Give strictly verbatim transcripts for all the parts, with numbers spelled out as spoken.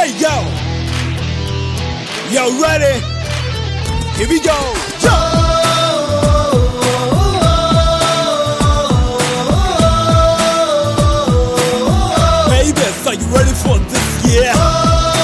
Hey yo, yo ready? Here we go. Yo. Baby, are you ready for this? Yeah.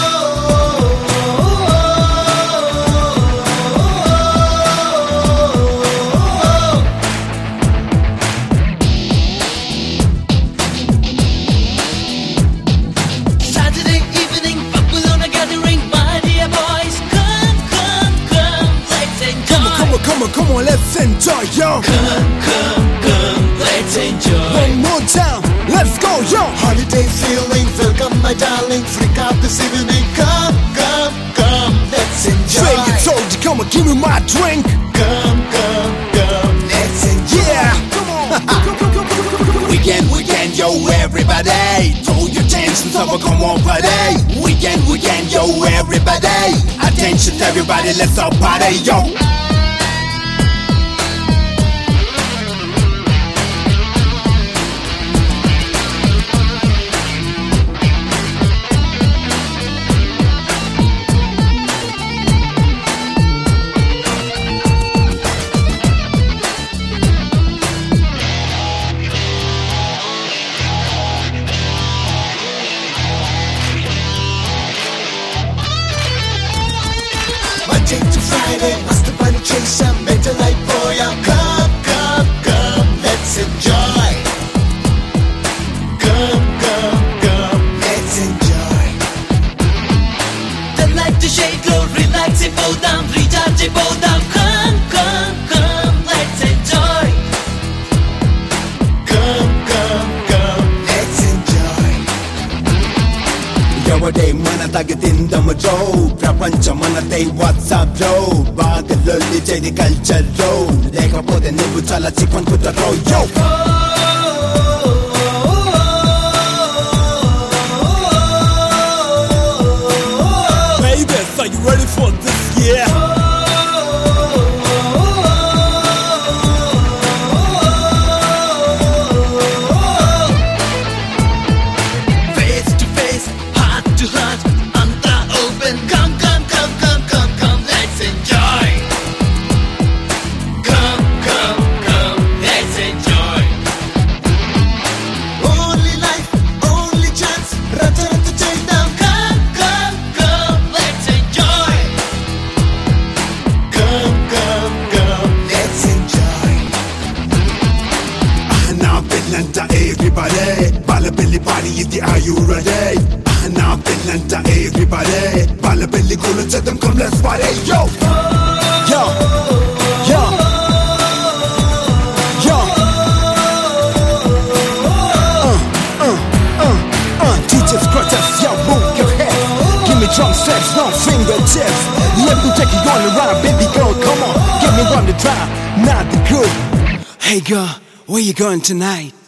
Come on, come on, let's enjoy, yo. Come, come, come, let's enjoy. One more time, let's go, yo. Holiday feeling, welcome my darling. Freak out this evening. Come, come, come, let's enjoy. Drink it, soldier, come on, give me my drink. Come, come, come, let's enjoy. Yeah, come on. Weekend, weekend, yo, everybody. Throw your tensions over, come on, party. Weekend, weekend, yo, everybody. Attention, everybody, let's all party, yo. Monday to Friday, master pani chesa, mental life boy. Come, come, come, let's enjoy. Come, come, come, let's enjoy. The light to shake, glow, relax it, bow down, recharge it, bow down. Come, come, come, let's enjoy. Come, come, come, let's enjoy. ఎవడే మన తగదిందమో ప్రపంచ మనదై WhatsApp లో బాగా లొల్లి చేది culture లో లేకపోతే నువ్వు చాలా చిక్కొనుకుంటారో యో Baby, are you ready for this? Yeah. Face to face, heart to heart, anta open. Come, come, come, come, come, come, let's enjoy. Come, come, come, let's enjoy. Only life, only chance. Rata rata chase down. Come, come, come, let's enjoy. Come, come, come, let's enjoy. Now Finlanda everybody, Balabelli party in the are you ready? Now Finlanda everybody, Balabelli cool and them come let's party, yo. Yo, yo, yo. Uh, uh, uh, uh. Teachers protest, yo, move your head. Give me drum steps, no fingertips. Let me take you on the ride, baby girl, come on. Get me on the drive, not the good. Hey girl, where you going tonight?